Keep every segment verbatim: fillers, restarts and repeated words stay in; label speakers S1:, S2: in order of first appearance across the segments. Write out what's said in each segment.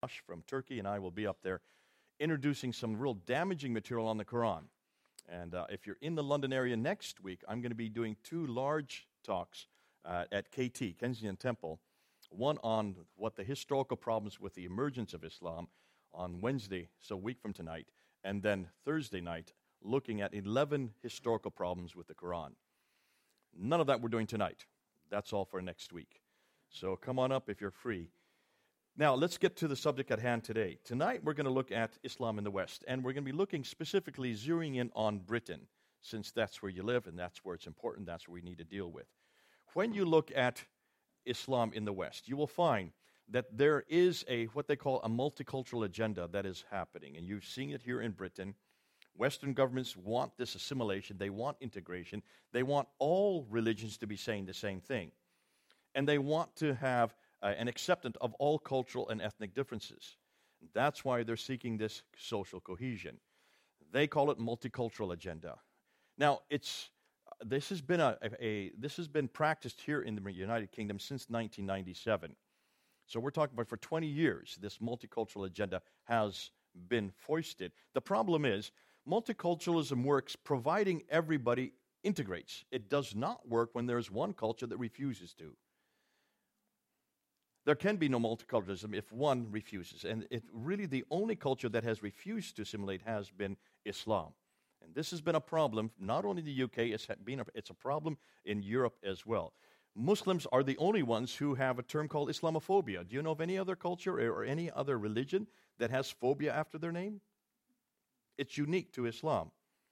S1: Josh from Turkey and I will be up there introducing some real damaging material on the Quran. And uh, if you're in the London area next week, I'm going to be doing two large talks uh, at K T, Kensington Temple, one on what the historical problems with the emergence of Islam on Wednesday, so a week from tonight, and then Thursday night, looking at eleven historical problems with the Quran. None of that we're doing tonight. That's all for next week. So come on up if you're free. Now, let's get to the subject at hand today. Tonight, we're going to look at Islam in the West, and we're going to be looking specifically, zeroing in on Britain, since that's where you live, and that's where it's important, that's what we need to deal with. When you look at Islam in the West, you will find that there is a, what they call a multicultural agenda that is happening, and you've seen it here in Britain. Western governments want this assimilation, they want integration, they want all religions to be saying the same thing, and they want to have Uh, an acceptance of all cultural and ethnic differences. That's why they're seeking this social cohesion. They call it multicultural agenda. Now, it's uh, this has been a, a, a this has been practiced here in the United Kingdom since nineteen ninety-seven. So we're talking about for twenty years, this multicultural agenda has been foisted. The problem is, multiculturalism works providing everybody integrates. It does not work when there's one culture that refuses to. There can be no multiculturalism if one refuses. And it really, the only culture that has refused to assimilate has been Islam. And this has been a problem, not only in the U K, it's, been a, it's a problem in Europe as well. Muslims are the only ones who have a term called Islamophobia. Do you know of any other culture or any other religion that has phobia after their name? It's unique to Islam.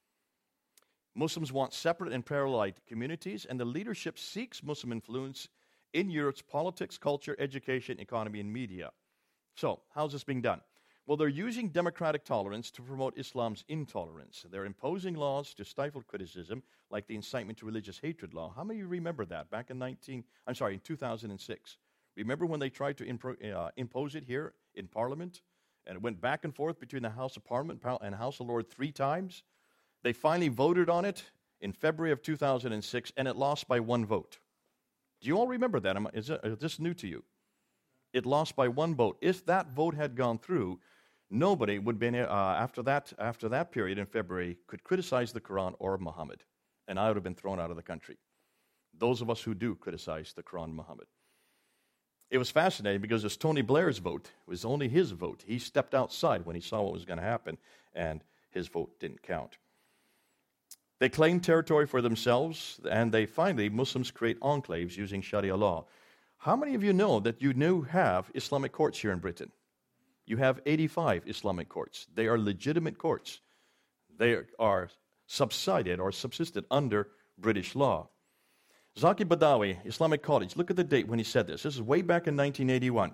S1: Muslims want separate and parallel communities, and the leadership seeks Muslim influence in Europe's politics, culture, education, economy, and media. So, how's this being done? Well, they're using democratic tolerance to promote Islam's intolerance. They're imposing laws to stifle criticism, like the incitement to religious hatred law. How many of you remember that back in nineteen? I'm sorry, in two thousand six? Remember when they tried to impro, uh, impose it here in Parliament, and it went back and forth between the House of Parliament and House of Lords three times? They finally voted on it in February of two thousand six, and it lost by one vote. Do you all remember that? Is, it, is this new to you? It lost by one vote. If that vote had gone through, nobody would be, uh, after that after that period in February, could criticize the Quran or Muhammad, and I would have been thrown out of the country. Those of us who do criticize the Quran and Muhammad. It was fascinating because it was Tony Blair's vote. It was only his vote. He stepped outside when he saw what was going to happen, and his vote didn't count. They claim territory for themselves, and they finally, Muslims create enclaves using Sharia law. How many of you know that you now have Islamic courts here in Britain? You have eighty-five Islamic courts. They are legitimate courts. They are subsided or subsisted under British law. Zaki Badawi, Islamic College, look at the date when he said this. This is way back in nineteen eighty-one.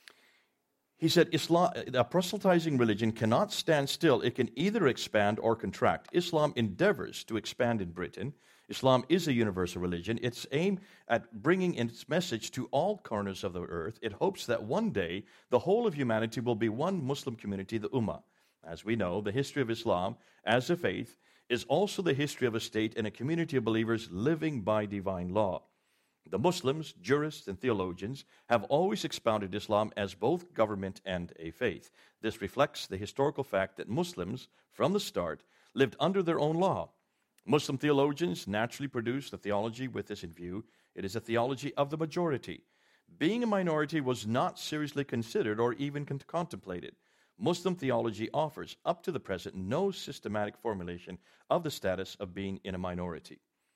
S1: He said, Islam, a proselytizing religion cannot stand still. It can either expand or contract. Islam endeavors to expand in Britain. Islam is a universal religion. It's aimed at bringing its message to all corners of the earth. It hopes that one day the whole of humanity will be one Muslim community, the Ummah. As we know, the history of Islam as a faith is also the history of a state and a community of believers living by divine law. The Muslims, jurists, and theologians have always expounded Islam as both government and a faith. This reflects the historical fact that Muslims, from the start, lived under their own law. Muslim theologians naturally produced a theology with this in view. It is a theology of the majority. Being a minority was not seriously considered or even con- contemplated. Muslim theology offers, up to the present, no systematic formulation of the status of being in a minority.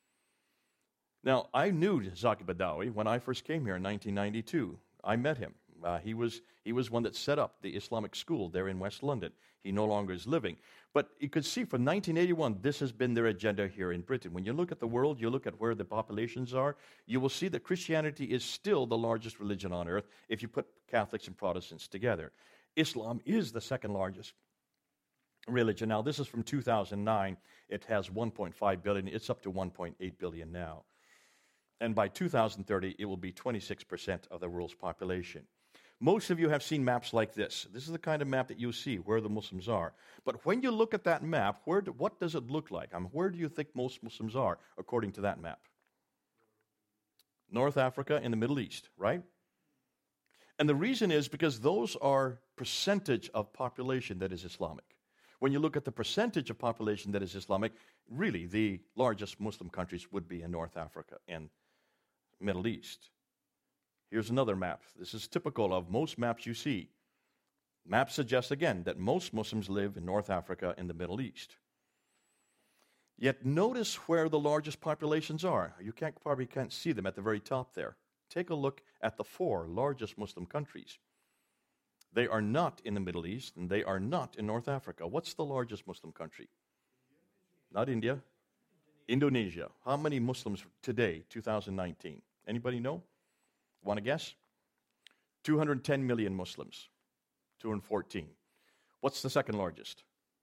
S1: Now, I knew Zaki Badawi when I first came here in nineteen ninety-two. I met him. Uh, he was he was one that set up the Islamic school there in West London. He no longer is living. But you could see from nineteen eighty-one, this has been their agenda here in Britain. When you look at the world, you look at where the populations are, you will see that Christianity is still the largest religion on earth if you put Catholics and Protestants together. Islam is the second largest religion. Now, this is from two thousand nine. It has one point five billion. It's up to one point eight billion now. And by two thousand thirty, it will be twenty-six percent of the world's population. Most of you have seen maps like this. This is the kind of map that you see where the Muslims are. But when you look at that map, where do, what does it look like? I mean, where do you think most Muslims are according to that map? North Africa and the Middle East, right? And the reason is because those are percentage of population that is Islamic. When you look at the percentage of population that is Islamic, really the largest Muslim countries would be in North Africa and Middle East. Here's another map. This is typical of most maps you see. Maps suggest again that most Muslims live in North Africa and the Middle East. Yet notice where the largest populations are. You can't, probably can't see them at the very top there. Take a look at the four largest Muslim countries. They are not in the Middle East, and they are not in North Africa. What's the largest Muslim country? Not India. Indonesia. How many Muslims today, two thousand nineteen? Anybody know? Want to guess? two hundred ten million Muslims. two hundred fourteen. What's the second largest?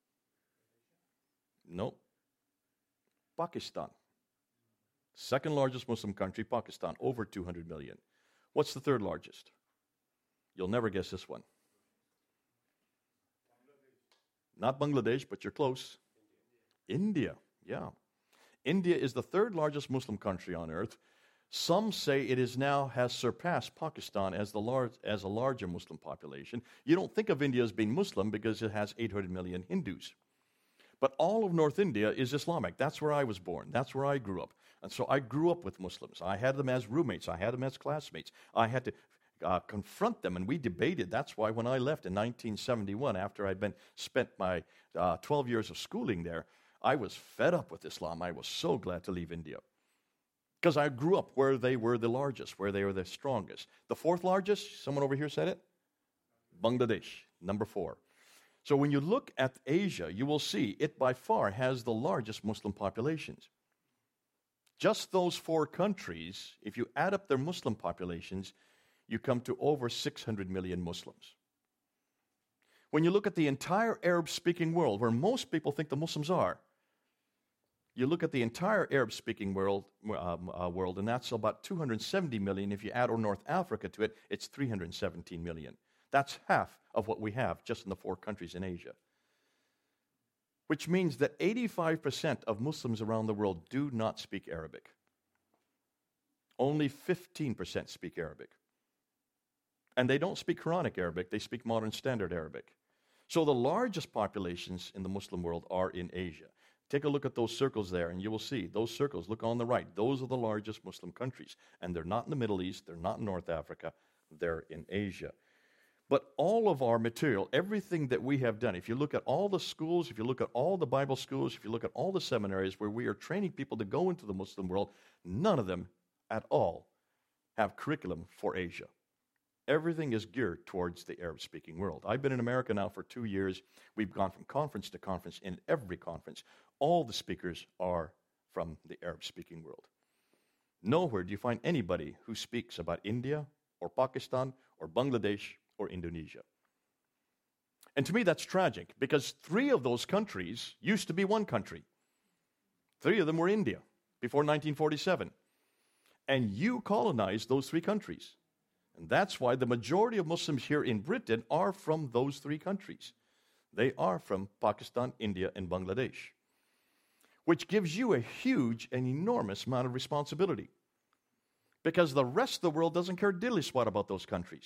S1: No. Pakistan. Second largest Muslim country, Pakistan, over two hundred million. What's the third largest? You'll never guess this one. Not Bangladesh, but you're close. India, yeah. India is the third largest Muslim country on earth. Some say it is now has surpassed Pakistan as the large as a larger Muslim population. You don't think of India as being Muslim because it has eight hundred million Hindus. But all of North India is Islamic. That's where I was born. That's where I grew up. And so I grew up with Muslims. I had them as roommates. I had them as classmates. I had to uh, confront them, and we debated. That's why when I left in nineteen seventy-one, after I'd been spent my uh, twelve years of schooling there, I was fed up with Islam. I was so glad to leave India. Because I grew up where they were the largest, where they were the strongest. The fourth largest, someone over here said it? Bangladesh, number four. So when you look at Asia, you will see it by far has the largest Muslim populations. Just those four countries, if you add up their Muslim populations, you come to over six hundred million Muslims. When you look at the entire Arab-speaking world, where most people think the Muslims are, you look at the entire Arab-speaking world, um, uh, world, and that's about two hundred seventy million. If you add North Africa to it, it's three hundred seventeen million. That's half of what we have just in the four countries in Asia. Which means that eighty-five percent of Muslims around the world do not speak Arabic. Only fifteen percent speak Arabic. And they don't speak Quranic Arabic, they speak modern standard Arabic. So the largest populations in the Muslim world are in Asia. Take a look at those circles there, and you will see those circles. Look on the right. Those are the largest Muslim countries. And they're not in the Middle East. They're not in North Africa. They're in Asia. But all of our material, everything that we have done, if you look at all the schools, if you look at all the Bible schools, if you look at all the seminaries where we are training people to go into the Muslim world, none of them at all have curriculum for Asia. Everything is geared towards the Arab-speaking world. I've been in America now for two years. We've gone from conference to conference. In every conference, all the speakers are from the Arab-speaking world. Nowhere do you find anybody who speaks about India or Pakistan or Bangladesh or Indonesia. And to me, that's tragic because three of those countries used to be one country. Three of them were India before nineteen forty-seven. And you colonized those three countries. And that's why the majority of Muslims here in Britain are from those three countries. They are from Pakistan, India, and Bangladesh, which gives you a huge and enormous amount of responsibility because the rest of the world doesn't care diddly squat about those countries.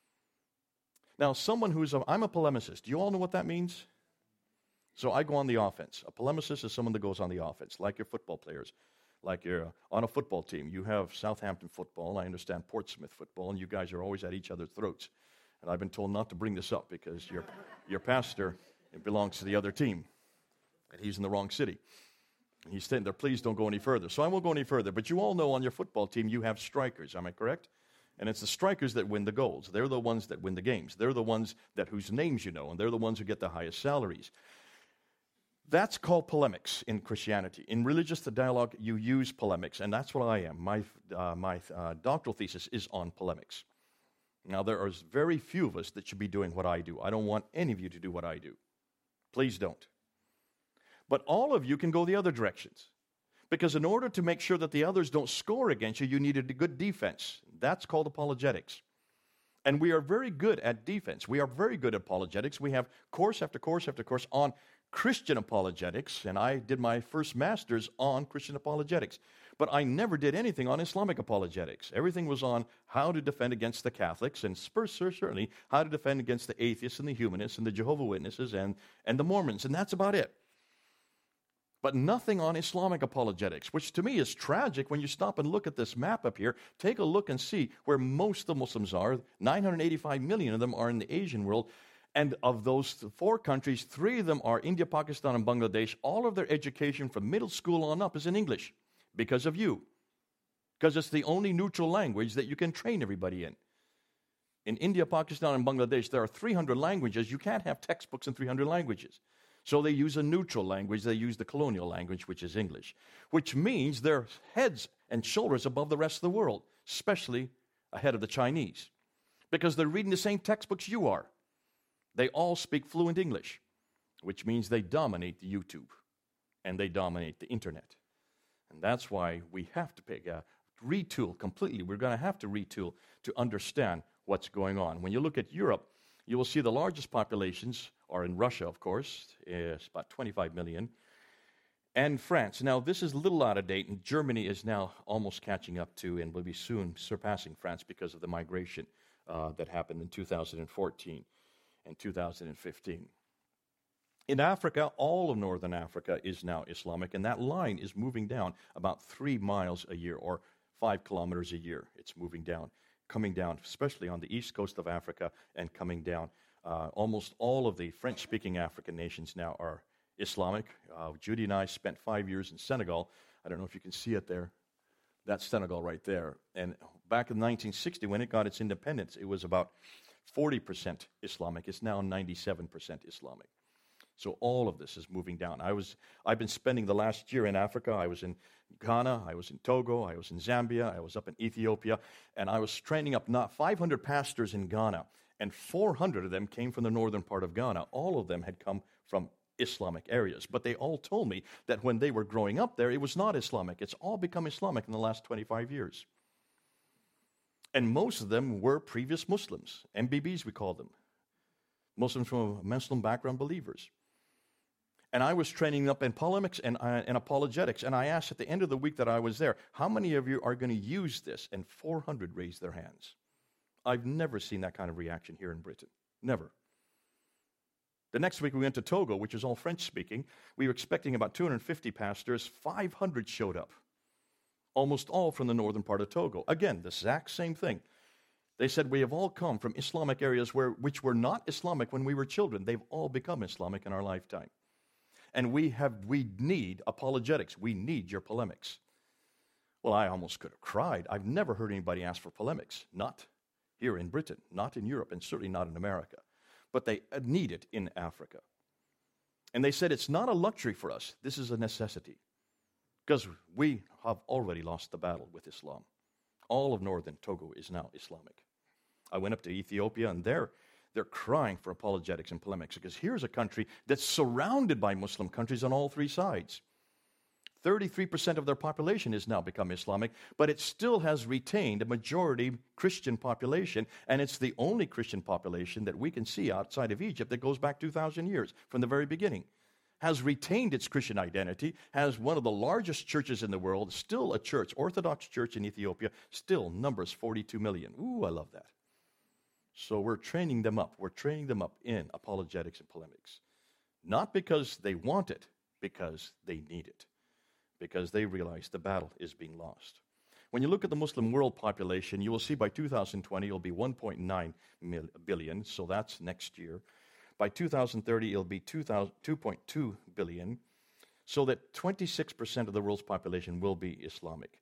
S1: Now, someone who's a, I'm a polemicist. Do you all know what that means? So I go on the offense. A polemicist is someone that goes on the offense, like your football players. Like you're on a football team. You have Southampton football, I understand Portsmouth football, and you guys are always at each other's throats. And I've been told not to bring this up because your, your pastor belongs to the other team, and he's in the wrong city. And he's saying there, please don't go any further. So I won't go any further. But you all know on your football team you have strikers, am I correct? And it's the strikers that win the goals. They're the ones that win the games. They're the ones that whose names you know, and they're the ones who get the highest salaries. That's called polemics in Christianity. In religious dialogue, you use polemics, and that's what I am. My, uh, my uh, doctoral thesis is on polemics. Now, there are very few of us that should be doing what I do. I don't want any of you to do what I do. Please don't. But all of you can go the other directions. Because in order to make sure that the others don't score against you, you need a good defense. That's called apologetics. And we are very good at defense. We are very good at apologetics. We have course after course after course on Christian apologetics, and I did my first master's on Christian apologetics. But I never did anything on Islamic apologetics. Everything was on how to defend against the Catholics, and certainly how to defend against the atheists and the humanists and the Jehovah's Witnesses and, and the Mormons, and that's about it. But nothing on Islamic apologetics, which to me is tragic when you stop and look at this map up here. Take a look and see where most of the Muslims are. nine hundred eighty-five million of them are in the Asian world. And of those four countries, three of them are India, Pakistan, and Bangladesh. All of their education from middle school on up is in English because of you. Because it's the only neutral language that you can train everybody in. In India, Pakistan, and Bangladesh, there are three hundred languages. You can't have textbooks in three hundred languages. So they use a neutral language. They use the colonial language, which is English, which means they're heads and shoulders above the rest of the world, especially ahead of the Chinese, because they're reading the same textbooks you are. They all speak fluent English, which means they dominate the YouTube and they dominate the internet. And that's why we have to pick a retool completely. We're going to have to retool to understand what's going on. When you look at Europe, you will see the largest populations are in Russia, of course. It's about twenty-five million. And France. Now, this is a little out of date, and Germany is now almost catching up to and will be soon surpassing France because of the migration uh, that happened in two thousand fourteen and two thousand fifteen. In Africa, all of northern Africa is now Islamic, and that line is moving down about three miles a year, or five kilometers a year. It's moving down, coming down, especially on the east coast of Africa, and coming down. Uh, almost all of the French-speaking African nations now are Islamic. Uh, Judy and I spent five years in Senegal. I don't know if you can see it there. That's Senegal right there. And back in nineteen sixty, when it got its independence, it was about forty percent Islamic. It's now ninety-seven percent Islamic. So all of this is moving down. I was, I've been spending the last year in Africa. I was in Ghana, I was in Togo, I was in Zambia, I was up in Ethiopia, and I was training up not five hundred pastors in Ghana, and four hundred of them came from the northern part of Ghana. All of them had come from Islamic areas, but they all told me that when they were growing up there, it was not Islamic. It's all become Islamic in the last twenty-five years. And most of them were previous Muslims, M B Bs we call them, Muslims from a Muslim background believers. And I was training up in polemics and, uh, and apologetics, and I asked at the end of the week that I was there, how many of you are going to use this? And four hundred raised their hands. I've never seen that kind of reaction here in Britain. Never. The next week we went to Togo, which is all French-speaking. We were expecting about two hundred fifty pastors. five hundred showed up, almost all from the northern part of Togo. Again, the exact same thing. They said, we have all come from Islamic areas where, which were not Islamic when we were children. They've all become Islamic in our lifetime. And we have, we need apologetics. We need your polemics. Well, I almost could have cried. I've never heard anybody ask for polemics. Not here in Britain, not in Europe, and certainly not in America. But they need it in Africa. And they said it's not a luxury for us. This is a necessity. Because we have already lost the battle with Islam. All of northern Togo is now Islamic. I went up to Ethiopia, and there they're crying for apologetics and polemics, because here's a country that's surrounded by Muslim countries on all three sides. thirty-three percent of their population has now become Islamic, but it still has retained a majority Christian population, and it's the only Christian population that we can see outside of Egypt that goes back two thousand years from the very beginning. Has retained its Christian identity, has one of the largest churches in the world, still a church, Orthodox church in Ethiopia, still numbers forty-two million. Ooh, I love that. So we're training them up. We're training them up in apologetics and polemics. Not because they want it, because they need it. Because they realize the battle is being lost. When you look at the Muslim world population, you will see by two thousand twenty it'll be one point nine billion, so that's next year. By two thousand thirty it'll be two point two billion, so that twenty-six percent of the world's population will be Islamic.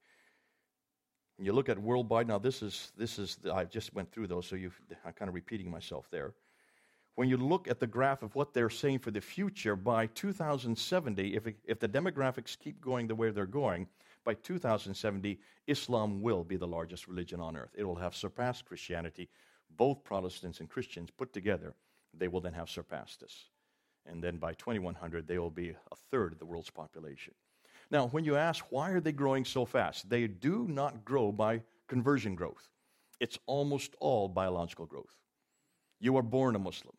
S1: When you look at worldwide, now this is, this is the, I just went through those, so you've, I'm kind of repeating myself there. When you look at the graph of what they're saying for the future, by two thousand seventy, if, it, if the demographics keep going the way they're going, by two thousand seventy, Islam will be the largest religion on earth. It will have surpassed Christianity. Both Protestants and Christians put together, they will then have surpassed us. And then by twenty-one hundred, they will be a third of the world's population. Now, when you ask, why are they growing so fast? They do not grow by conversion growth. It's almost all biological growth. You are born a Muslim.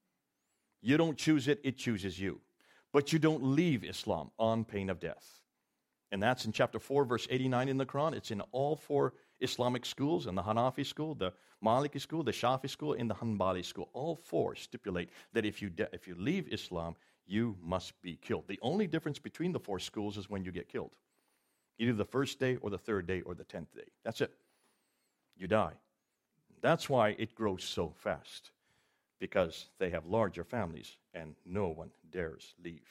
S1: You don't choose it, it chooses you. But you don't leave Islam on pain of death. And that's in chapter four, verse eighty-nine in the Quran. It's in all four Islamic schools, in the Hanafi school, the Maliki school, the Shafi school, and the Hanbali school. All four stipulate that if you, de- if you leave Islam, you must be killed. The only difference between the four schools is when you get killed. Either the first day or the third day or the tenth day. That's it. You die. That's why it grows so fast, because they have larger families and no one dares leave.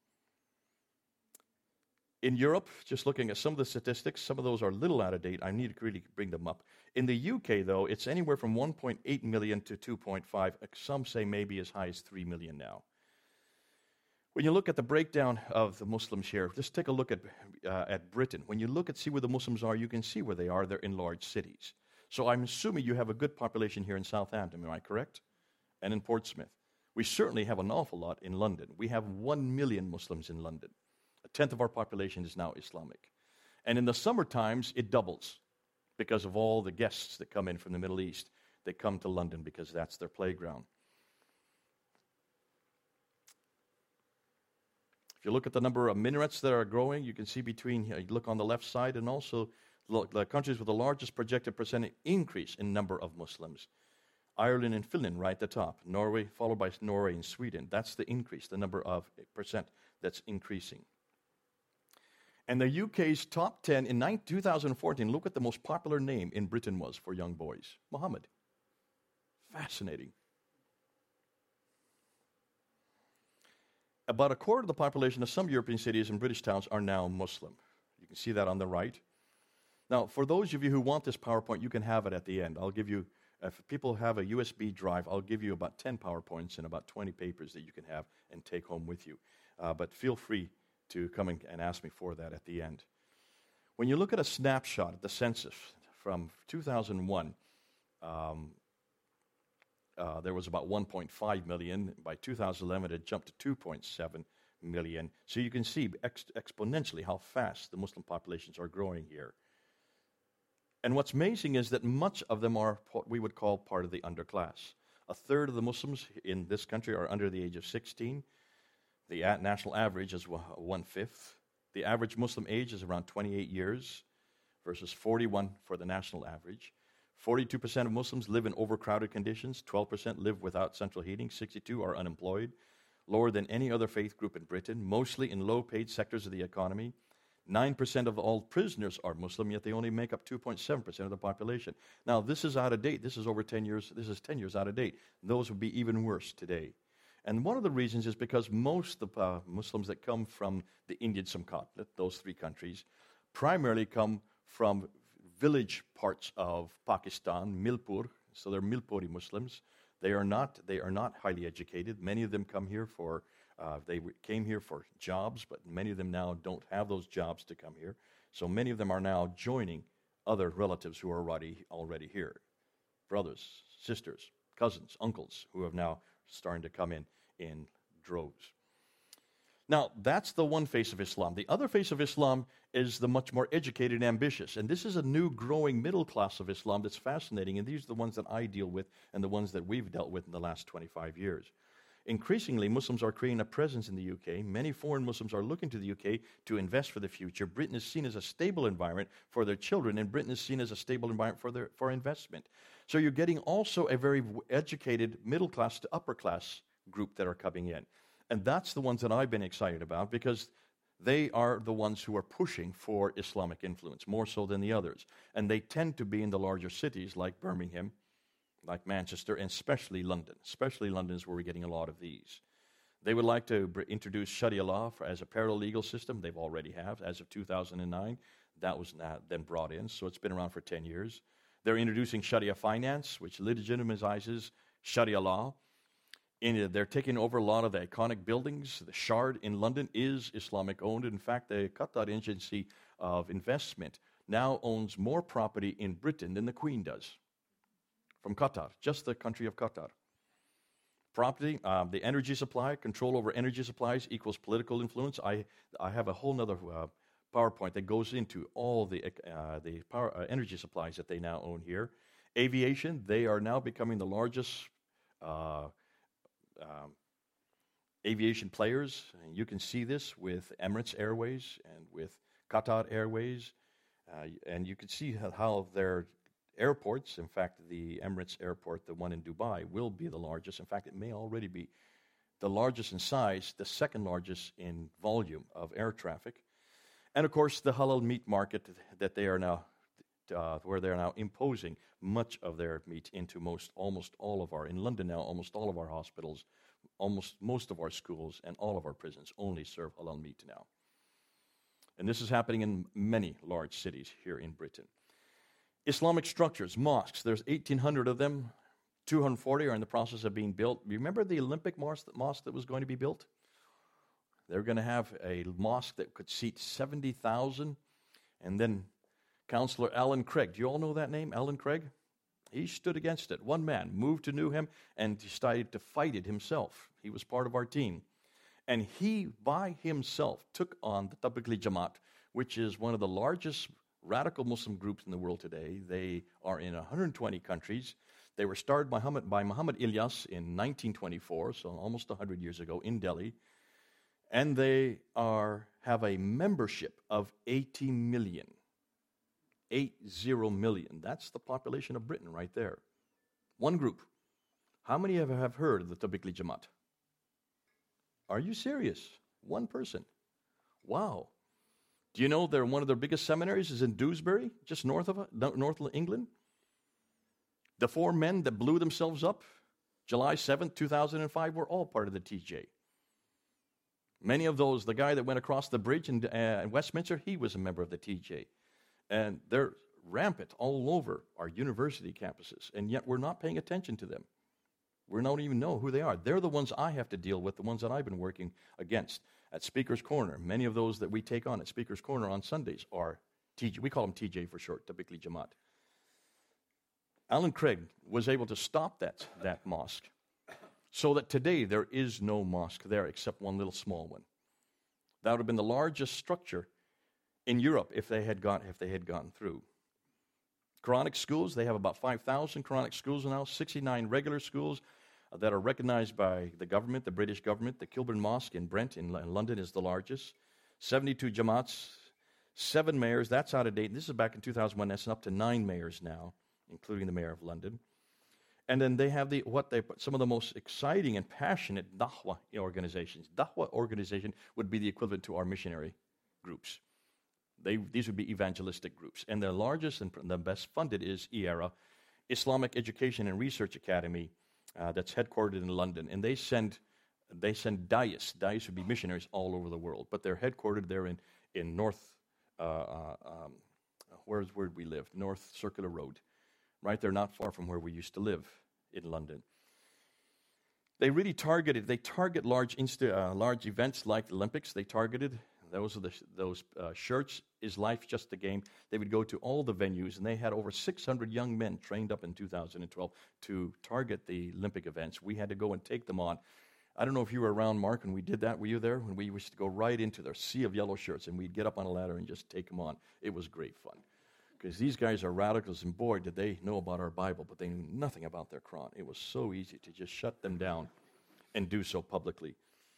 S1: In Europe, just looking at some of the statistics, some of those are a little out of date. I need to really bring them up. In the U K, though, it's anywhere from one point eight million to two point five. Some say maybe as high as three million now. When you look at the breakdown of the Muslims here, just take a look at uh, at Britain. When you look at see where the Muslims are, you can see where they are. They're in large cities. So I'm assuming you have a good population here in Southampton, am I correct? And in Portsmouth. We certainly have an awful lot in London. We have one million Muslims in London. A tenth of our population is now Islamic. And in the summer times, it doubles because of all the guests that come in from the Middle East. They come to London because that's their playground. If you look at the number of minarets that are growing, you can see between, you look on the left side, and also look, the countries with the largest projected percentage increase in number of Muslims. Ireland and Finland right at the top. Norway, followed by Norway and Sweden. That's the increase, the number of percent that's increasing. And the U K's top ten in two thousand fourteen, look at the most popular name in Britain was for young boys. Muhammad. Fascinating. About a quarter of the population of some European cities and British towns are now Muslim. You can see that on the right. Now, for those of you who want this PowerPoint, you can have it at the end. I'll give you, if people have a U S B drive, I'll give you about ten PowerPoints and about twenty papers that you can have and take home with you. Uh, but feel free to come and, and ask me for that at the end. When you look at a snapshot of the census from two thousand one, um, uh, there was about one point five million. By two thousand eleven, it jumped to two point seven million. So you can see ex- exponentially how fast the Muslim populations are growing here. And what's amazing is that much of them are what we would call part of the underclass. A third of the Muslims in this country are under the age of sixteen. The national average is one-fifth. The average Muslim age is around twenty-eight years versus forty-one for the national average. forty-two percent of Muslims live in overcrowded conditions. twelve percent live without central heating. sixty-two are unemployed, lower than any other faith group in Britain, mostly in low-paid sectors of the economy. nine percent of all prisoners are Muslim, yet they only make up two point seven percent of the population. Now, this is out of date. This is over ten years. This is ten years out of date. Those would be even worse today. And one of the reasons is because most of the uh, Muslims that come from the Indian subcontinent, those three countries, primarily come from village parts of Pakistan, Milpur. So they're Milpuri Muslims. They are not. They are not highly educated. Many of them come here for. Uh, they came here for jobs, but many of them now don't have those jobs to come here. So many of them are now joining other relatives who are already already here, brothers, sisters, cousins, uncles, who have now starting to come in in droves. Now, that's the one face of Islam. The other face of Islam is the much more educated and ambitious. And this is a new growing middle class of Islam that's fascinating. And these are the ones that I deal with and the ones that we've dealt with in the last twenty-five years. Increasingly, Muslims are creating a presence in the U K. Many foreign Muslims are looking to the U K to invest for the future. Britain is seen as a stable environment for their children, and Britain is seen as a stable environment for their for investment. So you're getting also a very educated middle class to upper class group that are coming in. And that's the ones that I've been excited about because they are the ones who are pushing for Islamic influence, more so than the others. And they tend to be in the larger cities like Birmingham, like Manchester, and especially London. Especially London is where we're getting a lot of these. They would like to br- introduce Sharia law for, as a paralegal system. They've already have. As of two thousand nine, that was not then brought in, so it's been around for ten years. They're introducing Sharia finance, which legitimizes Sharia law. In, they're taking over a lot of the iconic buildings. The Shard in London is Islamic-owned. In fact, the Qatar Agency of Investment now owns more property in Britain than the Queen does. From Qatar, just the country of Qatar. Property, um, the energy supply, control over energy supplies equals political influence. I I have a whole other uh, PowerPoint that goes into all the uh, the power, uh, energy supplies that they now own here. Aviation, they are now becoming the largest uh, um, aviation players. And you can see this with Emirates Airways and with Qatar Airways, uh, and you can see how, how their airports, in fact, the Emirates airport, the one in Dubai, will be the largest. In fact, it may already be the largest in size, the second largest in volume of air traffic. And of course, the halal meat market that they are now, uh, where they are now imposing much of their meat into most, almost all of our, in London now, almost all of our hospitals, almost most of our schools, and all of our prisons only serve halal meat now. And this is happening in many large cities here in Britain. Islamic structures, mosques, there's eighteen hundred of them. two hundred forty are in the process of being built. Remember the Olympic mosque, mosque that was going to be built? They're going to have a mosque that could seat seventy thousand. And then Councillor Alan Craig, do you all know that name, Alan Craig? He stood against it. One man moved to Newham and decided to fight it himself. He was part of our team. And he, by himself, took on the Tablighi Jamaat, which is one of the largest radical Muslim groups in the world today. They are in one hundred twenty countries. They were started by Muhammad, by Muhammad Ilyas in nineteen twenty-four, so almost one hundred years ago in Delhi. And they are have a membership of eighty million. eight zero million. That's the population of Britain right there. One group. How many of you have heard of the Tablighi Jamaat? Are you serious? One person. Wow. Do you know they're one of their biggest seminaries is in Dewsbury, just north of north of England? The four men that blew themselves up, July seventh, two thousand five, were all part of the T J. Many of those, the guy that went across the bridge in, uh, in Westminster, he was a member of the T J. And they're rampant all over our university campuses, and yet we're not paying attention to them. We don't even know who they are. They're the ones I have to deal with, the ones that I've been working against. At Speaker's Corner, many of those that we take on at Speaker's Corner on Sundays are T J. We call them T J for short, Tablighi Jamaat. Alan Craig was able to stop that, that mosque so that today there is no mosque there except one little small one. That would have been the largest structure in Europe if they had gone, if they had gone through. Quranic schools, they have about five thousand Quranic schools now, sixty-nine regular schools uh, that are recognized by the government, the British government. The Kilburn Mosque in Brent in, in London is the largest. seventy-two Jamaats, seven mayors, that's out of date. This is back in two thousand one, that's up to nine mayors now, including the mayor of London. And then they have the what they some of the most exciting and passionate da'wah organizations. Da'wah organization would be the equivalent to our missionary groups. They, these would be evangelistic groups. And the largest and the best funded is I E R A, Islamic Education and Research Academy, uh, that's headquartered in London. And they send they send dais. Dais would be missionaries all over the world. But they're headquartered there in, in North, uh, uh, um, where's where we live? North Circular Road. Right there, not far from where we used to live in London. They really targeted, they target large insta, uh, large events like the Olympics. They targeted Those are the, those uh, shirts, Is Life Just a Game? They would go to all the venues, and they had over six hundred young men trained up in two thousand twelve to target the Olympic events. We had to go and take them on. I don't know if you were around, Mark, when we did that. Were you there? When we used to go right into their sea of yellow shirts, and we'd get up on a ladder and just take them on. It was great fun. Because these guys are radicals, and boy, did they know about our Bible, but they knew nothing about their Quran. It was so easy to just shut them down and do so publicly.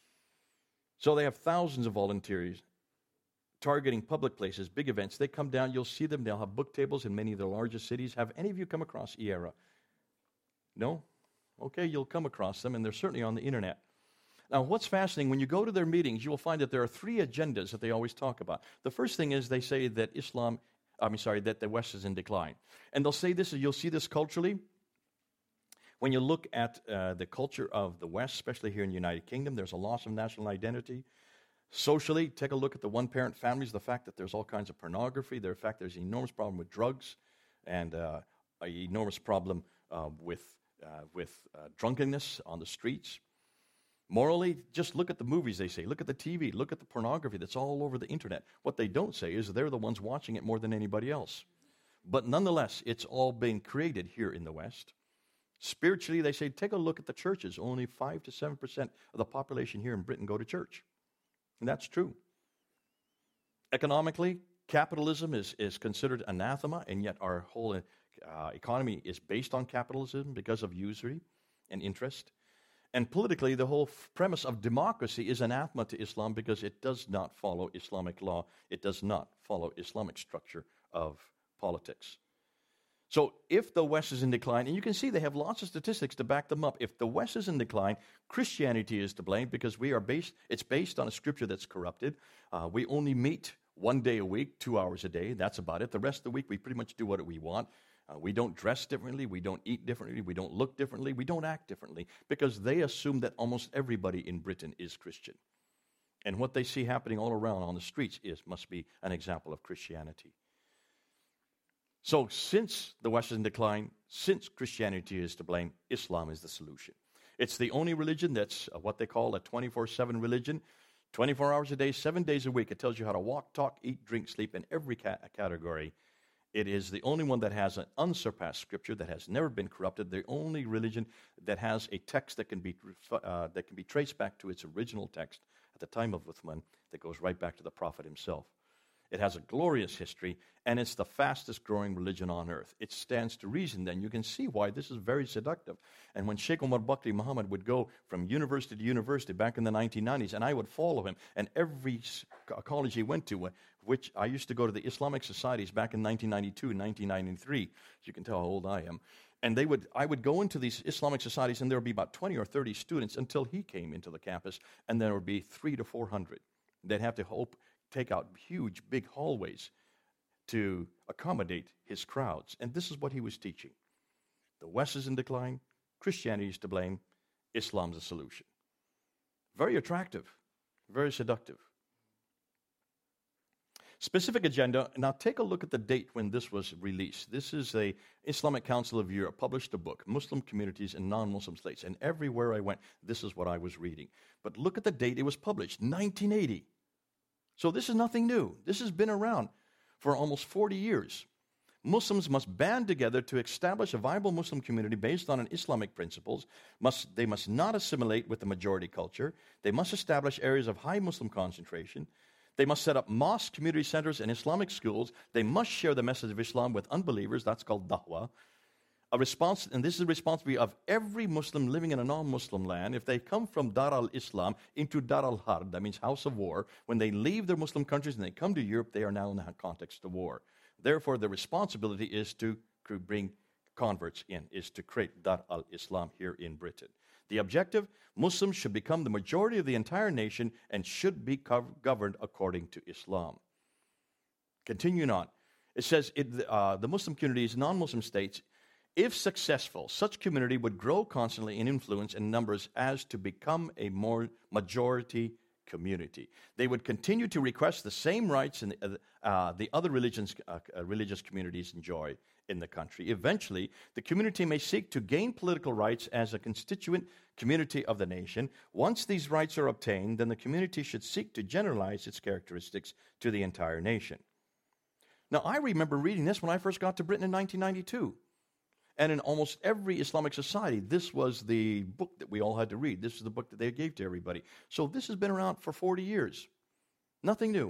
S1: So they have thousands of volunteers targeting public places, big events. They come down, you'll see them. They'll have book tables in many of the largest cities. Have any of you come across I E R A? No? Okay, you'll come across them, and they're certainly on the internet. Now, what's fascinating, when you go to their meetings, you will find that there are three agendas that they always talk about. The first thing is they say that Islam, I mean, sorry, that the West is in decline. And they'll say this, you'll see this culturally. When you look at uh, the culture of the West, especially here in the United Kingdom, there's a loss of national identity. Socially, take a look at the one-parent families, the fact that there's all kinds of pornography, the fact there's an enormous problem with drugs, and uh, an enormous problem uh, with, uh, with uh, drunkenness on the streets. Morally, just look at the movies, they say. Look at the T V. Look at the pornography that's all over the internet. What they don't say is they're the ones watching it more than anybody else. But nonetheless, it's all being created here in the West. Spiritually, they say, take a look at the churches. Only five to seven percent of the population here in Britain go to church. And that's true. Economically, capitalism is, is considered anathema, and yet our whole uh, economy is based on capitalism because of usury and interest. And politically, the whole f- premise of democracy is anathema to Islam because it does not follow Islamic law. It does not follow Islamic structure of politics. So if the West is in decline, and you can see they have lots of statistics to back them up. If the West is in decline, Christianity is to blame because we are based, it's based on a scripture that's corrupted. Uh, we only meet one day a week, two hours a day. That's about it. The rest of the week, we pretty much do what we want. Uh, we don't dress differently. We don't eat differently. We don't look differently. We don't act differently because they assume that almost everybody in Britain is Christian. And what they see happening all around on the streets is must be an example of Christianity. So since the West is in decline, since Christianity is to blame, Islam is the solution. It's the only religion that's uh, what they call a twenty-four seven religion, twenty-four hours a day, seven days a week. It tells you how to walk, talk, eat, drink, sleep in every ca- category. It is the only one that has an unsurpassed scripture that has never been corrupted. The only religion that has a text that can be uh, that can be traced back to its original text at the time of Uthman that goes right back to the Prophet himself. It has a glorious history, and it's the fastest growing religion on earth. It stands to reason, then. You can see why this is very seductive. And when Sheikh Omar Bakri Muhammad would go from university to university back in the nineteen nineties, and I would follow him, and every college he went to, which I used to go to the Islamic societies back in nineteen ninety-two, nineteen ninety-three, as you can tell how old I am, and they would, I would go into these Islamic societies, and there would be about twenty or thirty students until he came into the campus, and there would be three to four hundred. They'd have to hope take out huge, big hallways to accommodate his crowds. And this is what he was teaching. The West is in decline. Christianity is to blame. Islam's the solution. Very attractive. Very seductive. Specific agenda. Now take a look at the date when this was released. This is a Islamic Council of Europe published a book, Muslim Communities and Non-Muslim States. And everywhere I went, this is what I was reading. But look at the date it was published, nineteen eighty. So this is nothing new. This has been around for almost forty years. Muslims must band together to establish a viable Muslim community based on an Islamic principles. Must, they must not assimilate with the majority culture. They must establish areas of high Muslim concentration. They must set up mosque community centers and Islamic schools. They must share the message of Islam with unbelievers. That's called da'wah. A response, and this is the responsibility of every Muslim living in a non-Muslim land. If they come from Dar al-Islam into Dar al-Harb, that means house of war, when they leave their Muslim countries and they come to Europe, they are now in the context of war. Therefore, the responsibility is to bring converts in, is to create Dar al-Islam here in Britain. The objective, Muslims should become the majority of the entire nation and should be governed according to Islam. Continuing on, it says it, uh, the Muslim communities, non-Muslim states, if successful, such community would grow constantly in influence and numbers as to become a more majority community. They would continue to request the same rights in the, uh, the other religions, uh, religious communities enjoy in the country. Eventually, the community may seek to gain political rights as a constituent community of the nation. Once these rights are obtained, then the community should seek to generalize its characteristics to the entire nation. Now, I remember reading this when I first got to Britain in nineteen ninety-two. And in almost every Islamic society, this was the book that we all had to read. This is the book that they gave to everybody. So this has been around for forty years. Nothing new.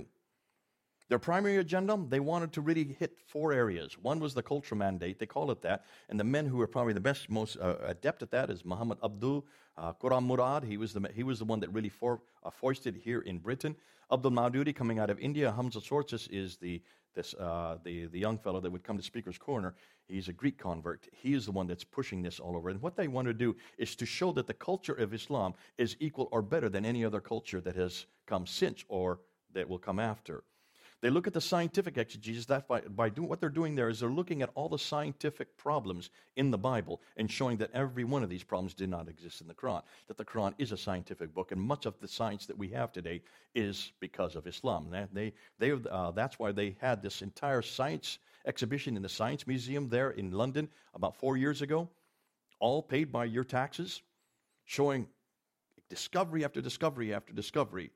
S1: Their primary agenda, they wanted to really hit four areas. One was the cultural mandate. They call it that. And the men who were probably the best, most uh, adept at that is Muhammad Abdul uh, Quram Murad. He was, the, he was the one that really for, uh, foisted here in Britain. Abdul Maududi coming out of India. Hamza Sortis is the This, uh, the, the young fellow that would come to Speaker's Corner. He's a Greek convert. He is the one that's pushing this all over. And what they want to do is to show that the culture of Islam is equal or better than any other culture that has come since or that will come after. They look at the scientific exegesis. That by, by doing what they're doing there is they're looking at all the scientific problems in the Bible and showing that every one of these problems did not exist in the Quran, that the Quran is a scientific book, and much of the science that we have today is because of Islam. They, they, uh, that's why they had this entire science exhibition in the Science Museum there in London about four years ago, all paid by your taxes, showing discovery after discovery after discovery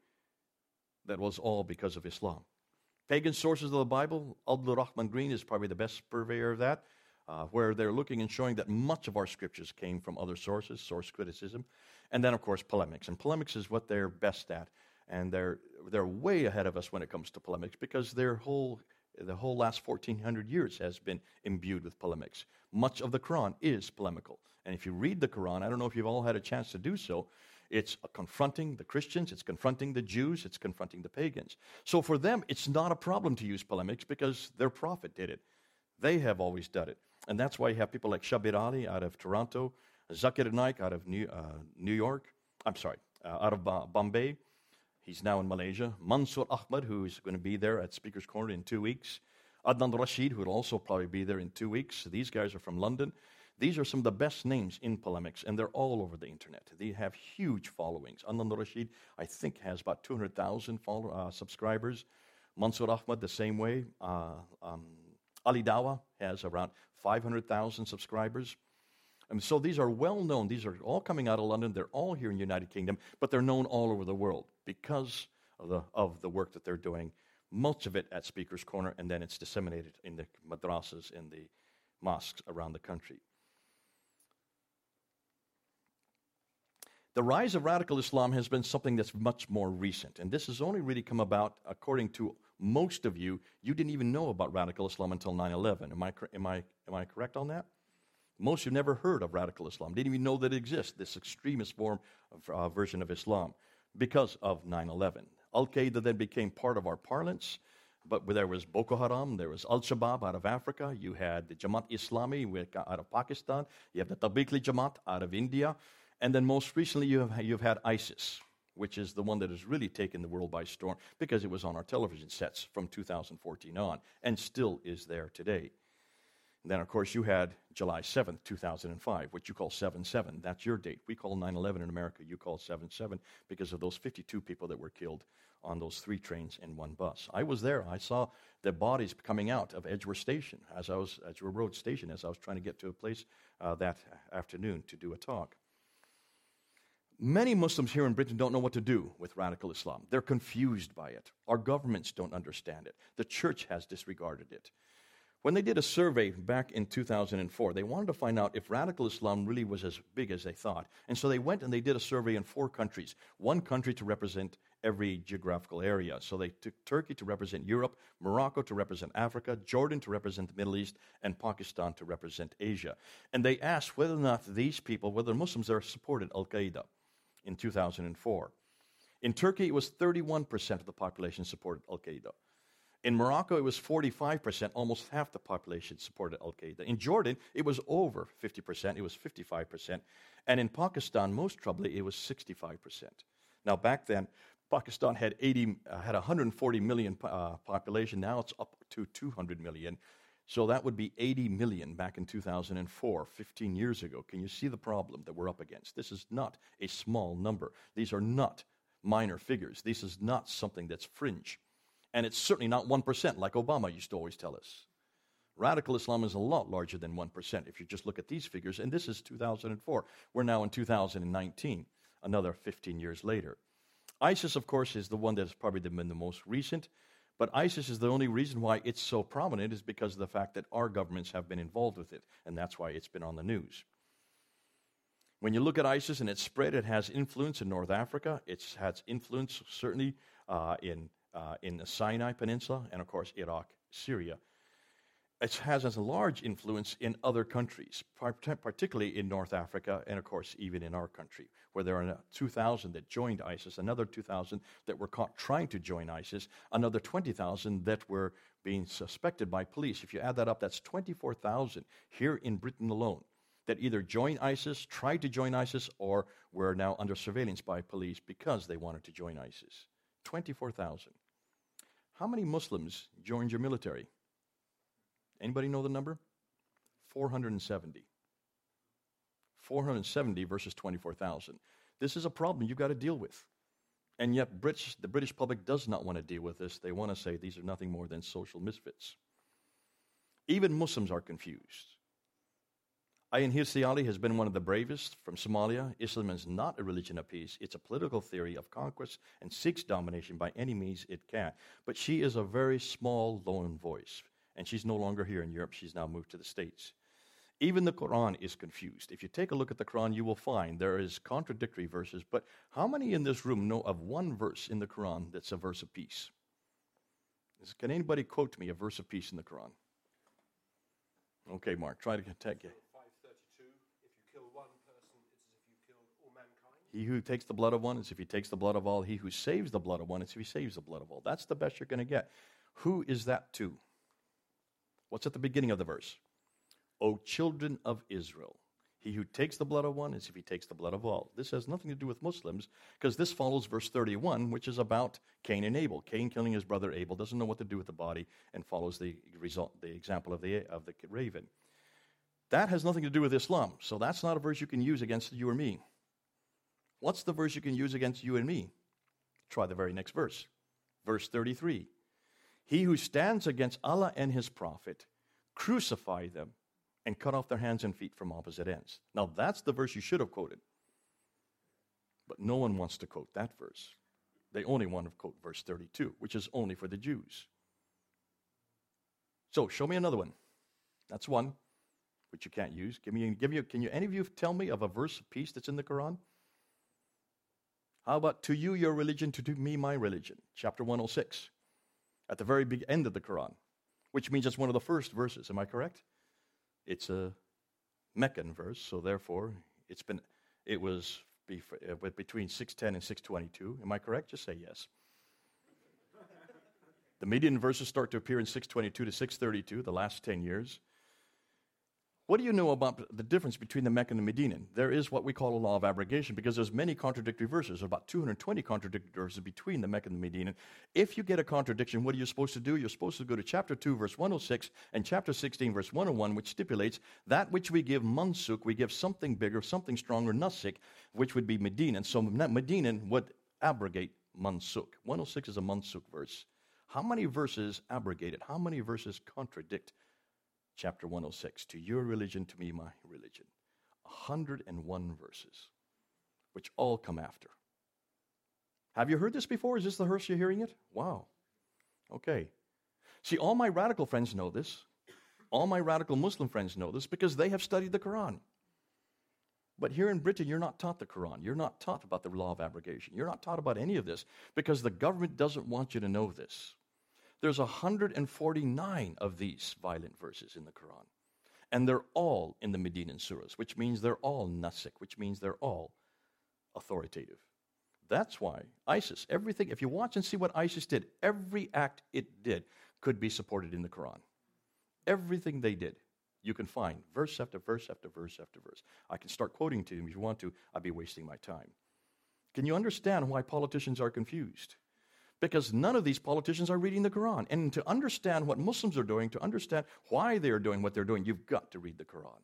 S1: that was all because of Islam. Pagan sources of the Bible, Abdul Rahman Green is probably the best purveyor of that, uh, where they're looking and showing that much of our scriptures came from other sources, source criticism. And then, of course, polemics. And polemics is what they're best at. And they're they're way ahead of us when it comes to polemics because their whole the whole last fourteen hundred years has been imbued with polemics. Much of the Quran is polemical. And if you read the Quran, I don't know if you've all had a chance to do so, it's confronting the Christians, it's confronting the Jews, it's confronting the pagans. So for them, it's not a problem to use polemics because their prophet did it. They have always done it. And that's why you have people like Shabir Ali out of Toronto, Zakir Naik out of New, uh, New York, I'm sorry, uh, out of ba- Bombay. He's now in Malaysia. Mansour Ahmad, who is going to be there at Speaker's Corner in two weeks. Adnan Rashid, who will also probably be there in two weeks. These guys are from London. These are some of the best names in polemics, and they're all over the internet. They have huge followings. Adnan Rashid, I think, has about two hundred thousand follow, uh, subscribers. Mansour Ahmad, the same way. Uh, um, Ali Dawa has around five hundred thousand subscribers. And so these are well known. These are all coming out of London. They're all here in the United Kingdom, but they're known all over the world because of the, of the work that they're doing. Much of it at Speaker's Corner, and then it's disseminated in the madrasas, in the mosques around the country. The rise of radical Islam has been something that's much more recent, and this has only really come about, according to most of you, you didn't even know about radical Islam until nine eleven. Am I, am I, am I correct on that? Most of you never heard of radical Islam, didn't even know that it exists, this extremist form of, uh, version of Islam, because of nine eleven. Al-Qaeda then became part of our parlance, but there was Boko Haram, there was Al-Shabaab out of Africa, you had the Jamaat Islami out of Pakistan, you have the Tablighi Jamaat out of India, and then most recently you have, you've had ISIS, which is the one that has really taken the world by storm because it was on our television sets from two thousand fourteen on and still is there today. And then, of course, you had July seventh, two thousand five, which you call seven seven. That's your date. We call nine eleven in America. You call seven seven because of those fifty-two people that were killed on those three trains and one bus. I was there. I saw the bodies coming out of Edgeworth Station, as I was, Edgeworth Road Station, as I was trying to get to a place uh, that afternoon to do a talk. Many Muslims here in Britain don't know what to do with radical Islam. They're confused by it. Our governments don't understand it. The church has disregarded it. When they did a survey back in two thousand four, they wanted to find out if radical Islam really was as big as they thought. And so they went and they did a survey in four countries, one country to represent every geographical area. So they took Turkey to represent Europe, Morocco to represent Africa, Jordan to represent the Middle East, and Pakistan to represent Asia. And they asked whether or not these people, whether Muslims there supported Al-Qaeda in two thousand four. In Turkey, it was thirty-one percent of the population supported Al-Qaeda. In Morocco, it was forty-five percent, almost half the population supported Al-Qaeda. In Jordan, it was over fifty percent, it was fifty-five percent. And in Pakistan, most troubling, it was sixty-five percent. Now, back then, Pakistan had eighty, uh, had one hundred forty million uh, population. Now it's up to two hundred million. So that would be eighty million back in two thousand four, fifteen years ago. Can you see the problem that we're up against? This is not a small number. These are not minor figures. This is not something that's fringe. And it's certainly not one percent like Obama used to always tell us. Radical Islam is a lot larger than one percent if you just look at these figures. And this is two thousand four. We're now in two thousand nineteen, another fifteen years later. ISIS, of course, is the one that has probably been the most recent. But ISIS is the only reason why it's so prominent is because of the fact that our governments have been involved with it. And that's why it's been on the news. When you look at ISIS and its spread, it has influence in North Africa. It has influence certainly uh, in Uh, in the Sinai Peninsula, and of course Iraq, Syria. It has a large influence in other countries, particularly in North Africa, and of course even in our country, where there are two thousand that joined ISIS, another two thousand that were caught trying to join ISIS, another twenty thousand that were being suspected by police. If you add that up, that's twenty-four thousand here in Britain alone that either joined ISIS, tried to join ISIS, or were now under surveillance by police because they wanted to join ISIS. twenty-four thousand. How many Muslims joined your military? Anybody know the number? four hundred seventy. four hundred seventy versus twenty-four thousand. This is a problem you've got to deal with. And yet British, the British public does not want to deal with this. They want to say these are nothing more than social misfits. Even Muslims are confused. Ayaan Hirsi Ali has been one of the bravest from Somalia. Islam is not a religion of peace. It's a political theory of conquest and seeks domination by any means it can. But she is a very small, lone voice. And she's no longer here in Europe. She's now moved to the States. Even the Quran is confused. If you take a look at the Quran, you will find there is contradictory verses. But how many in this room know of one verse in the Quran that's a verse of peace? Can anybody quote me a verse of peace in the Quran? Okay, Mark, try to take it. He who takes the blood of one is if he takes the blood of all. He who saves the blood of one is if he saves the blood of all. That's the best you're going to get. Who is that to? What's at the beginning of the verse? O children of Israel. He who takes the blood of one is if he takes the blood of all. This has nothing to do with Muslims, because this follows verse thirty-one, which is about Cain and Abel. Cain killing his brother Abel, doesn't know what to do with the body, and follows the result, the example of the of the raven. That has nothing to do with Islam, so that's not a verse you can use against you or me. What's the verse you can use against you and me? Try the very next verse. Verse thirty-three. He who stands against Allah and his prophet, crucify them and cut off their hands and feet from opposite ends. Now that's the verse you should have quoted. But no one wants to quote that verse. They only want to quote verse thirty-two, which is only for the Jews. So show me another one. That's one, which you can't use. Give me, give me. Can you? Any of you tell me of a verse of peace that's in the Quran? How about to you your religion, to me my religion? Chapter one oh six, at the very big end of the Quran, which means it's one of the first verses. Am I correct? It's a Meccan verse, so therefore it's been. It was between six ten and six twenty-two. Am I correct? Just say yes. The Median verses start to appear in six twenty-two to six thirty-two, the last ten years. What do you know about the difference between the Meccan and Medinan? There is what we call a law of abrogation, because there's many contradictory verses. There's about two hundred twenty contradictory verses between the Meccan and the Medinan. If you get a contradiction, what are you supposed to do? You're supposed to go to chapter two, verse one oh six, and chapter sixteen, verse one oh one, which stipulates that which we give mansuk, we give something bigger, something stronger, nasik, which would be Medinan. So Medinan would abrogate mansuk. one oh six is a mansuk verse. How many verses abrogate it? How many verses contradict chapter one oh six? To your religion, to me, my religion. one hundred one verses, which all come after. Have you heard this before? Is this the first you're hearing it? Wow. Okay. See, all my radical friends know this. All my radical Muslim friends know this because they have studied the Quran. But here in Britain, you're not taught the Quran. You're not taught about the law of abrogation. You're not taught about any of this because the government doesn't want you to know this. There's one hundred forty-nine of these violent verses in the Quran. And they're all in the Medinan surahs, which means they're all nasik, which means they're all authoritative. That's why ISIS, everything, if you watch and see what ISIS did, every act it did could be supported in the Quran. Everything they did, you can find verse after verse after verse after verse. I can start quoting to you if you want to. I'd be wasting my time. Can you understand why politicians are confused? Because none of these politicians are reading the Quran. And to understand what Muslims are doing, to understand why they are doing what they're doing, you've got to read the Quran.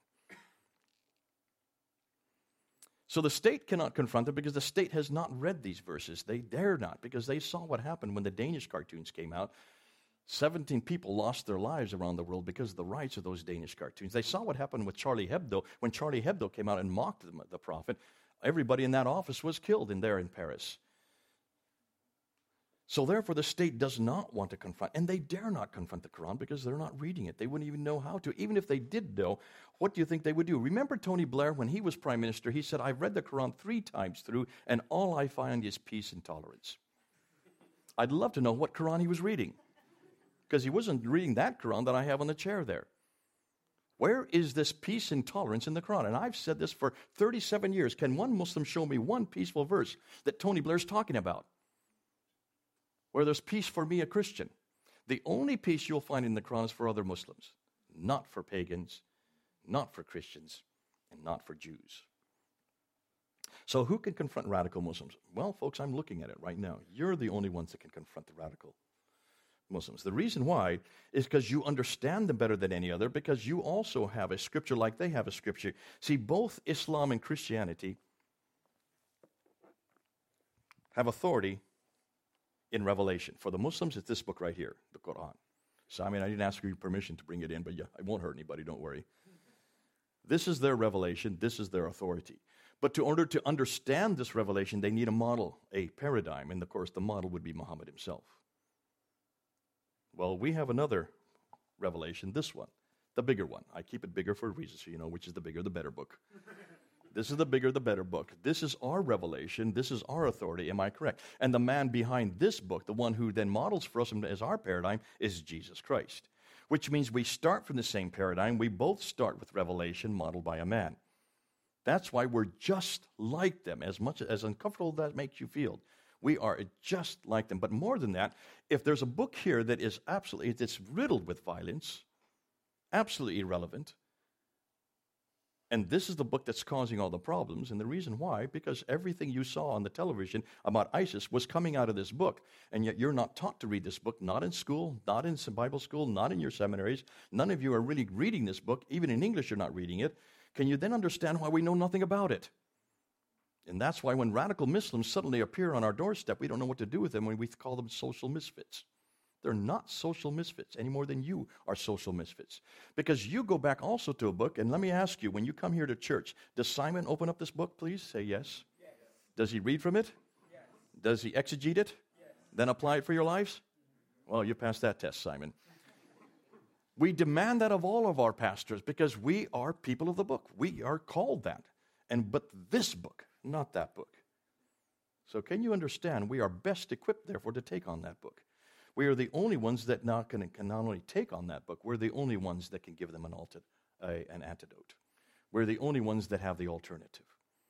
S1: So the state cannot confront it because the state has not read these verses. They dare not, because they saw what happened when the Danish cartoons came out. seventeen people lost their lives around the world because of the rights of those Danish cartoons. They saw what happened with Charlie Hebdo. When Charlie Hebdo came out and mocked the, the prophet, everybody in that office was killed in there in Paris. So therefore, the state does not want to confront, and they dare not confront the Quran because they're not reading it. They wouldn't even know how to. Even if they did know, what do you think they would do? Remember Tony Blair, when he was prime minister, he said, I've read the Quran three times through, and all I find is peace and tolerance. I'd love to know what Quran he was reading, because he wasn't reading that Quran that I have on the chair there. Where is this peace and tolerance in the Quran? And I've said this for thirty-seven years. Can one Muslim show me one peaceful verse that Tony Blair's talking about, where there's peace for me, a Christian? The only peace you'll find in the Quran is for other Muslims, not for pagans, not for Christians, and not for Jews. So who can confront radical Muslims? Well, folks, I'm looking at it right now. You're the only ones that can confront the radical Muslims. The reason why is because you understand them better than any other, because you also have a scripture like they have a scripture. See, both Islam and Christianity have authority in Revelation. For the Muslims, it's this book right here, the Quran. So, I mean, I didn't ask you permission to bring it in, but yeah, it won't hurt anybody, don't worry. This is their revelation. This is their authority. But to order to understand this revelation, they need a model, a paradigm, and of course, the model would be Muhammad himself. Well, we have another revelation, this one, the bigger one. I keep it bigger for a reason, so you know which is the bigger, the better book. This is the bigger, the better book. This is our revelation. This is our authority. Am I correct? And the man behind this book, the one who then models for us as our paradigm, is Jesus Christ, which means we start from the same paradigm. We both start with revelation modeled by a man. That's why we're just like them, as much as uncomfortable that makes you feel. We are just like them. But more than that, if there's a book here that is absolutely, it's riddled with violence, absolutely irrelevant, and this is the book that's causing all the problems, and the reason why, because everything you saw on the television about ISIS was coming out of this book, and yet you're not taught to read this book, not in school, not in Bible school, not in your seminaries. None of you are really reading this book. Even in English, you're not reading it. Can you then understand why we know nothing about it? And that's why when radical Muslims suddenly appear on our doorstep, we don't know what to do with them when we call them social misfits. They're not social misfits any more than you are social misfits. Because you go back also to a book, and let me ask you, when you come here to church, does Simon open up this book, please? Say yes. Yes. Does he read from it? Yes. Does he exegete it? Yes. Then apply it for your lives? Well, you passed that test, Simon. We demand that of all of our pastors because we are people of the book. We are called that. And but this book, not that book. So can you understand? We are best equipped, therefore, to take on that book. We are the only ones that not can, can not only take on that book, we're the only ones that can give them an, alter, uh, an antidote. We're the only ones that have the alternative.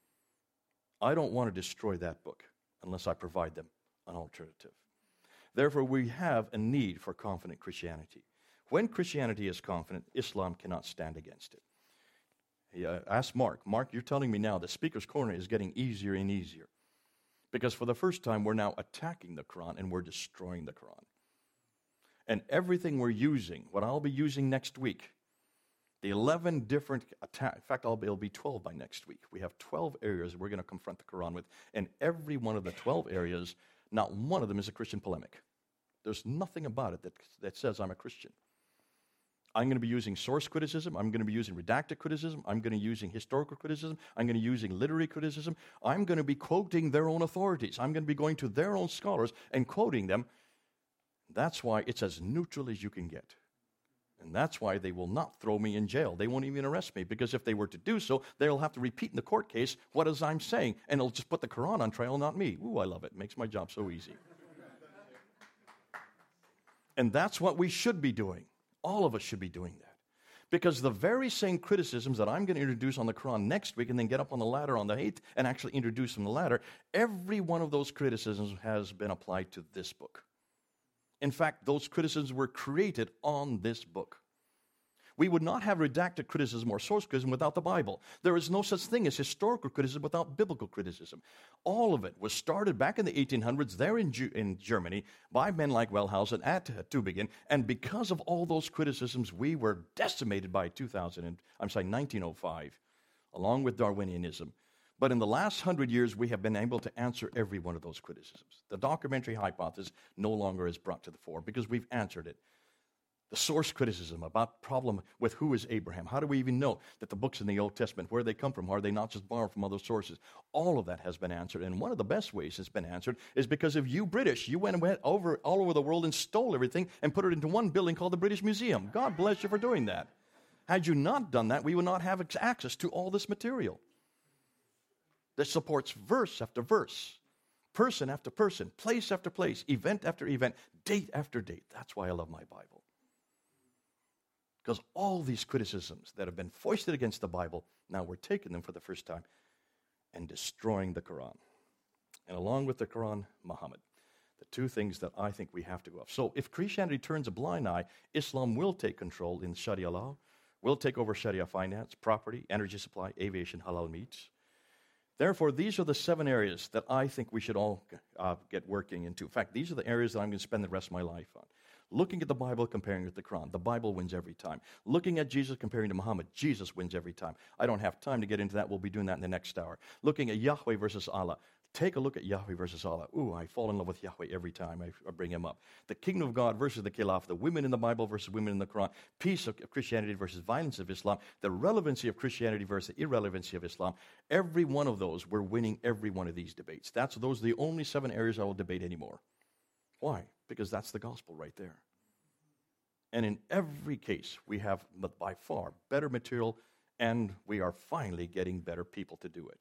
S1: I don't want to destroy that book unless I provide them an alternative. Therefore, we have a need for confident Christianity. When Christianity is confident, Islam cannot stand against it. Yeah, ask Mark. Mark, you're telling me now the Speaker's Corner is getting easier and easier. Because for the first time, we're now attacking the Quran and we're destroying the Quran. And everything we're using, what I'll be using next week, the eleven different attacks, in fact, I'll be, it'll be twelve by next week. We have twelve areas we're going to confront the Quran with. And every one of the twelve areas, not one of them is a Christian polemic. There's nothing about it that, that says I'm a Christian. I'm going to be using source criticism. I'm going to be using redacted criticism. I'm going to be using historical criticism. I'm going to be using literary criticism. I'm going to be quoting their own authorities. I'm going to be going to their own scholars and quoting them. That's why it's as neutral as you can get. And that's why they will not throw me in jail. They won't even arrest me, because if they were to do so, they'll have to repeat in the court case what is I'm saying, and they'll just put the Quran on trial, not me. Ooh, I love it. It makes my job so easy. And that's what we should be doing. All of us should be doing that. Because the very same criticisms that I'm going to introduce on the Quran next week and then get up on the ladder on the eighth and actually introduce them on the ladder, every one of those criticisms has been applied to this book. In fact, those criticisms were created on this book. We would not have redacted criticism or source criticism without the Bible. There is no such thing as historical criticism without biblical criticism. All of it was started back in the eighteen hundreds there in, Ju- in Germany by men like Wellhausen at Tübingen, and because of all those criticisms, we were decimated by two thousand. And, I'm sorry, nineteen oh five, along with Darwinianism. But in the last hundred years, we have been able to answer every one of those criticisms. The documentary hypothesis no longer is brought to the fore because we've answered it. The source criticism about problem with who is Abraham. How do we even know that the books in the Old Testament, where they come from, are they not just borrowed from other sources? All of that has been answered. And one of the best ways it's been answered is because of you British. You went and went over all over the world and stole everything and put it into one building called the British Museum. God bless you for doing that. Had you not done that, we would not have access to all this material that supports verse after verse, person after person, place after place, event after event, date after date. That's why I love my Bible. Because all these criticisms that have been foisted against the Bible, now we're taking them for the first time and destroying the Quran. And along with the Quran, Muhammad. The two things that I think we have to go off. So if Christianity turns a blind eye, Islam will take control in Sharia law, will take over Sharia finance, property, energy supply, aviation, halal meats. Therefore, these are the seven areas that I think we should all uh, get working into. In fact, these are the areas that I'm going to spend the rest of my life on. Looking at the Bible, comparing it with the Quran. The Bible wins every time. Looking at Jesus, comparing to Muhammad. Jesus wins every time. I don't have time to get into that. We'll be doing that in the next hour. Looking at Yahweh versus Allah. Take a look at Yahweh versus Allah. Ooh, I fall in love with Yahweh every time I bring him up. The kingdom of God versus the Khilaf. The women in the Bible versus women in the Quran. Peace of Christianity versus violence of Islam. The relevancy of Christianity versus the irrelevancy of Islam. Every one of those, we're winning every one of these debates. That's Those are the only seven areas I will debate anymore. Why? Because that's the gospel right there. And in every case, we have by far better material, and we are finally getting better people to do it.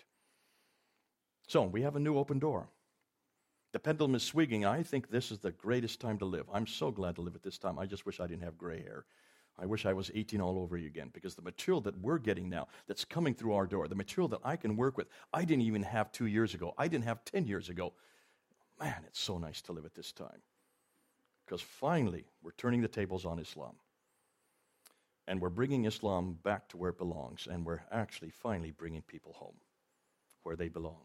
S1: So we have a new open door. The pendulum is swinging. I think this is the greatest time to live. I'm so glad to live at this time. I just wish I didn't have gray hair. I wish I was eighteen all over again, because the material that we're getting now, that's coming through our door, the material that I can work with, I didn't even have two years ago. I didn't have ten years ago. Man, it's so nice to live at this time. Because finally, we're turning the tables on Islam. And we're bringing Islam back to where it belongs. And we're actually finally bringing people home where they belong.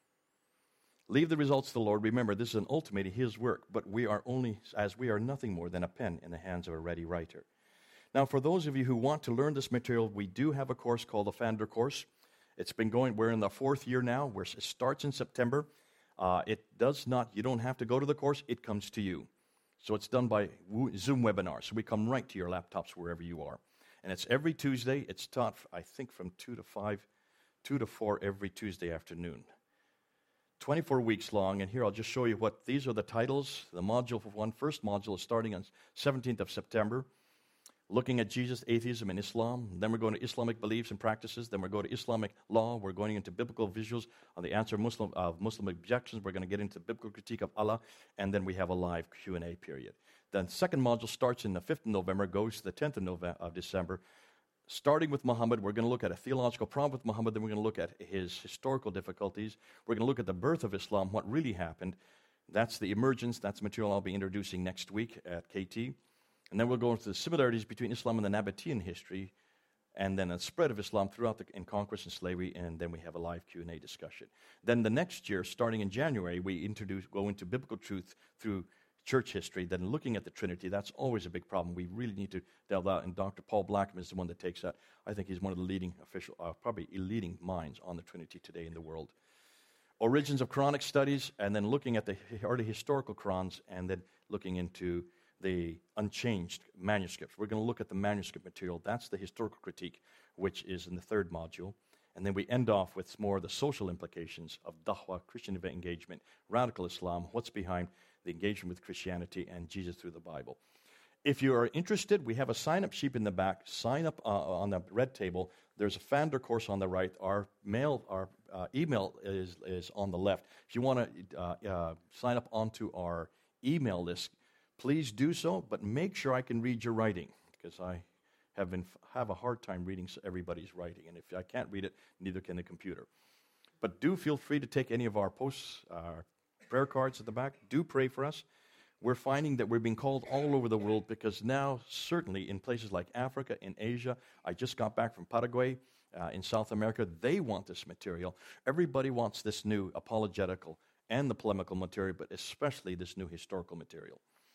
S1: Leave the results to the Lord. Remember, this is an ultimately His work. But we are only, as we are nothing more than a pen in the hands of a ready writer. Now, for those of you who want to learn this material, we do have a course called the Fander course. It's been going, we're in the fourth year now. Where it starts in September. Uh, it does not, you don't have to go to the course. It comes to you. So it's done by Zoom webinars. So we come right to your laptops wherever you are. And it's every Tuesday. It's taught, I think, from two to five, two to four every Tuesday afternoon. twenty-four weeks long. And here I'll just show you what, these are the titles. The module for one, first module is starting on seventeenth of September. Looking at Jesus, atheism, and Islam. Then we're going to Islamic beliefs and practices. Then we're going to Islamic law. We're going into biblical visuals on the answer of Muslim, uh, Muslim objections. We're going to get into biblical critique of Allah. And then we have a live Q and A period. Then the second module starts in the fifth of November, goes to the tenth of, November, of December. Starting with Muhammad, we're going to look at a theological problem with Muhammad. Then we're going to look at his historical difficulties. We're going to look at the birth of Islam, what really happened. That's the emergence. That's material I'll be introducing next week at K T. And then we'll go into the similarities between Islam and the Nabatean history, and then a spread of Islam throughout the, in conquest and slavery, and then we have a live Q and A discussion. Then the next year, starting in January, we introduce go into biblical truth through church history, then looking at the Trinity. That's always a big problem. We really need to delve out, and Doctor Paul Blackman is the one that takes that. I think he's one of the leading official, uh, probably leading minds on the Trinity today in the world. Origins of Quranic studies, and then looking at the early historical Qurans, and then looking into the unchanged manuscripts. We're going to look at the manuscript material. That's the historical critique, which is in the third module. And then we end off with more of the social implications of da'wah, Christian engagement, radical Islam, what's behind the engagement with Christianity and Jesus through the Bible. If you are interested, we have a sign-up sheet in the back. Sign up uh, on the red table. There's a Fander course on the right. Our mail, our uh, email is, is on the left. If you want to uh, uh, sign up onto our email list, please do so, but make sure I can read your writing, because I have been have a hard time reading everybody's writing, and if I can't read it, neither can the computer. But do feel free to take any of our posts, our prayer cards at the back. Do pray for us. We're finding that we're being called all over the world, because now, certainly in places like Africa, in Asia, I just got back from Paraguay, uh, in South America, they want this material. Everybody wants this new apologetical and the polemical material, but especially this new historical material,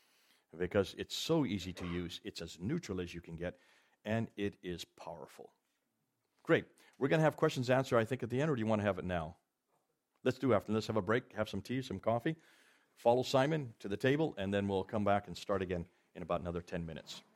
S1: because it's so easy to use, it's as neutral as you can get, and it is powerful. Great. We're going to have questions answered, I think, at the end, or do you want to have it now? Let's do after. Let's have a break, have some tea, some coffee, follow Simon to the table, and then we'll come back and start again in about another ten minutes.